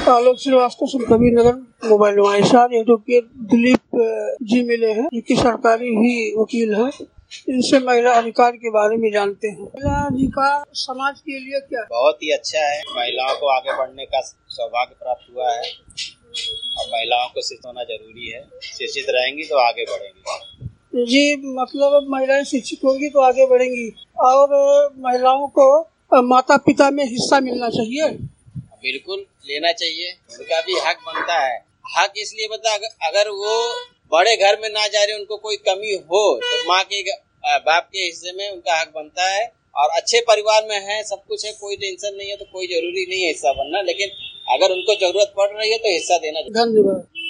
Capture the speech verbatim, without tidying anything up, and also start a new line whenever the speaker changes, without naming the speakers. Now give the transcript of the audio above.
आलोक Srivastava, Sant Kabir Nagar, mobile number सात advocate Dilip ji मिले हैं, जो कि सरकारी ही वकील है। इनसे महिला अधिकार के बारे में जानते हैं। महिला अधिकार समाज के लिए क्या
बहुत ही अच्छा है। महिलाओं को आगे बढ़ने का सौभाग्य प्राप्त हुआ है और महिलाओं को शिक्षित होना जरूरी है। शिक्षित रहेंगी तो आगे बढ़ेंगी।
जी, मतलब महिलाएं शिक्षित होंगी तो आगे बढ़ेंगी और महिलाओं को माता पिता में हिस्सा मिलना चाहिए।
बिल्कुल लेना चाहिए, उनका भी हक बनता है। हक इसलिए बता, अगर वो बड़े घर में ना जा रहे, उनको कोई कमी हो तो माँ के बाप के हिस्से में उनका हक बनता है। और अच्छे परिवार में है, सब कुछ है, कोई टेंशन नहीं है, तो कोई जरूरी नहीं है हिस्सा बनना, लेकिन अगर उनको जरूरत पड़ रही है तो हिस्सा देना।
धन्यवाद।